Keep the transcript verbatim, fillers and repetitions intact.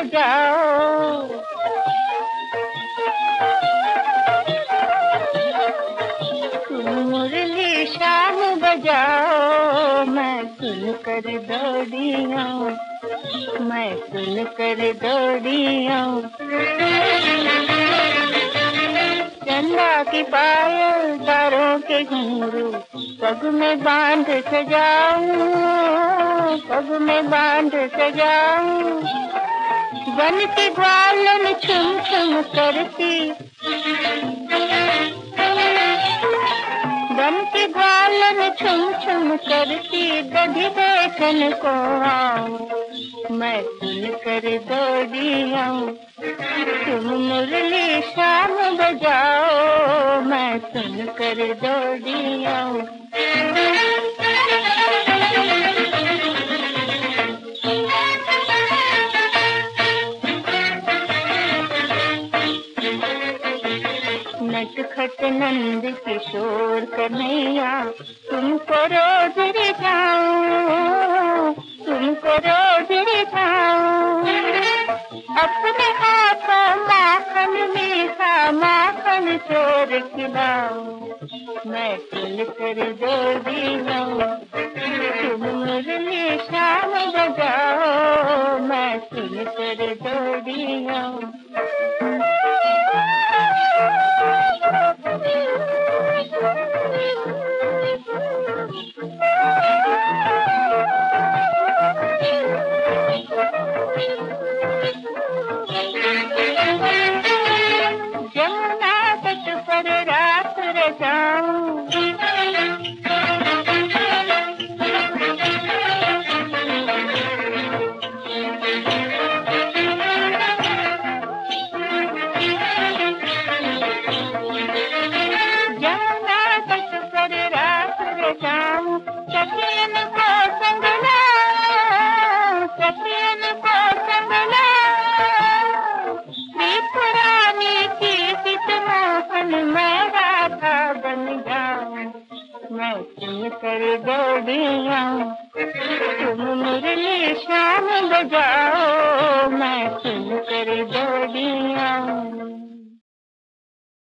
बजाओ। तुम मुरली शाम बजाओ, मैं सुन कर दौड़ी आऊं, मैं सुन कर दौड़ी आऊं। चंदा की पायल तारों के घुंघरू पग में बांध सजाऊं, पग में बांध सजाऊं। बन के ग्वालन छुम छुम करती, बन के ग्वालन छुम छुम करती दधी देखन को आऊं, मैं सुन कर दौड़ी आऊं। तुम मुरली शाम बजाओ, मैं सुन कर दौड़ी आऊं। नटखट नंद किशोर कन्हैया तुमको रोज रिझाऊं, तुमको रोज रिझाऊं। अपने हाथों माखन मीठा माखन चोर खिलाऊं, मैं सुन कर दौड़ी आऊं। तुम मुरली शाम बजाओ, मैं सुन कर दौड़ी आऊं। जमुना तट पर रात रचाऊं, जमुना तट पर रात रचाऊं। सखियन को संग लाऊं, सखियन को संग लाऊं। त्रिपुरानी की चित मोहन मैं राधा बन जाऊं, मैं सुन कर दौड़ी आऊं। तुम मुरली शाम बजाओ, मैं सुन कर दौड़ी